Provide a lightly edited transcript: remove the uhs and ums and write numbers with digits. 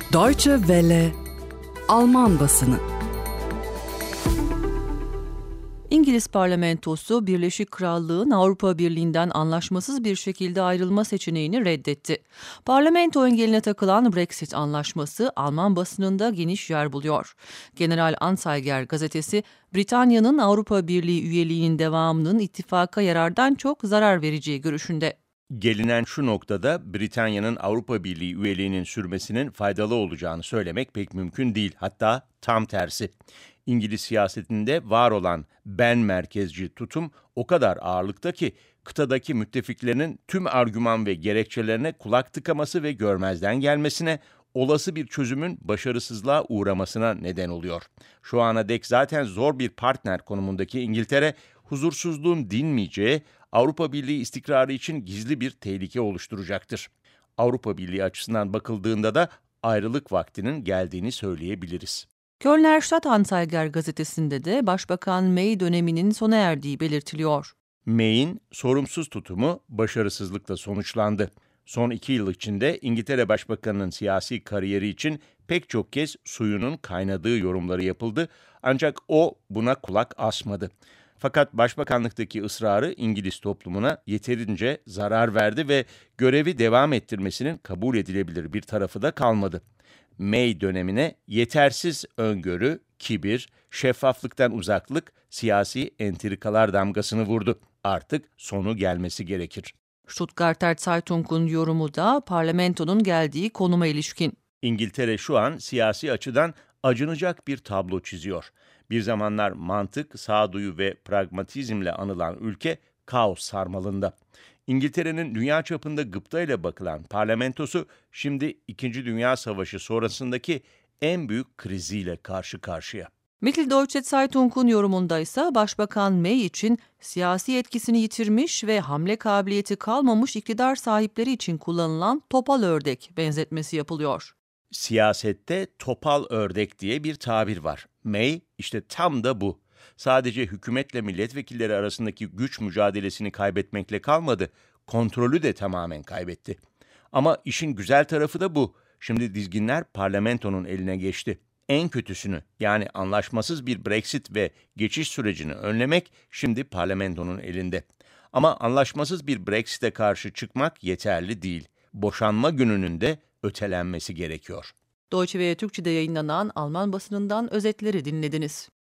Deutsche Welle Alman basını. İngiliz parlamentosu Birleşik Krallık'ın Avrupa Birliği'nden anlaşmasız bir şekilde ayrılma seçeneğini reddetti. Parlamento engeline takılan Brexit anlaşması Alman basınında geniş yer buluyor. General Anzeiger gazetesi, Britanya'nın Avrupa Birliği üyeliğinin devamının ittifaka yarardan çok zarar vereceği görüşünde. Gelinen şu noktada Britanya'nın Avrupa Birliği üyeliğinin sürmesinin faydalı olacağını söylemek pek mümkün değil. Hatta tam tersi. İngiliz siyasetinde var olan ben merkezci tutum o kadar ağırlıkta ki kıtadaki müttefiklerinin tüm argüman ve gerekçelerine kulak tıkaması ve görmezden gelmesine, olası bir çözümün başarısızlığa uğramasına neden oluyor. Şu ana dek zaten zor bir partner konumundaki İngiltere, huzursuzluğun dinmeyeceği, Avrupa Birliği istikrarı için gizli bir tehlike oluşturacaktır. Avrupa Birliği açısından bakıldığında da ayrılık vaktinin geldiğini söyleyebiliriz. Kölner Stadtanzeiger gazetesinde de Başbakan May döneminin sona erdiği belirtiliyor. May'in sorumsuz tutumu başarısızlıkla sonuçlandı. Son 2 yıl içinde İngiltere Başbakanı'nın siyasi kariyeri için pek çok kez suyunun kaynadığı yorumları yapıldı, ancak o buna kulak asmadı. Fakat başbakanlıktaki ısrarı İngiliz toplumuna yeterince zarar verdi ve görevi devam ettirmesinin kabul edilebilir bir tarafı da kalmadı. May dönemine yetersiz öngörü, kibir, şeffaflıktan uzaklık, siyasi entrikalar damgasını vurdu. Artık sonu gelmesi gerekir. Stuttgarter Zeitung'un yorumu da parlamentonun geldiği konuma ilişkin. İngiltere şu an siyasi açıdan acınacak bir tablo çiziyor. Bir zamanlar mantık, sağduyu ve pragmatizmle anılan ülke kaos sarmalında. İngiltere'nin dünya çapında gıptayla bakılan parlamentosu şimdi 2. Dünya Savaşı sonrasındaki en büyük kriziyle karşı karşıya. Mitteldeutsche Zeitung'un yorumunda ise Başbakan May için siyasi etkisini yitirmiş ve hamle kabiliyeti kalmamış iktidar sahipleri için kullanılan topal ördek benzetmesi yapılıyor. Siyasette topal ördek diye bir tabir var. May işte tam da bu. Sadece hükümetle milletvekilleri arasındaki güç mücadelesini kaybetmekle kalmadı, kontrolü de tamamen kaybetti. Ama işin güzel tarafı da bu. Şimdi dizginler parlamentonun eline geçti. En kötüsünü, yani anlaşmasız bir Brexit ve geçiş sürecini önlemek şimdi parlamentonun elinde. Ama anlaşmasız bir Brexit'e karşı çıkmak yeterli değil. Boşanma gününün de ötelenmesi gerekiyor. Deutsche Welle Türkçe'de yayınlanan Alman basınından özetleri dinlediniz.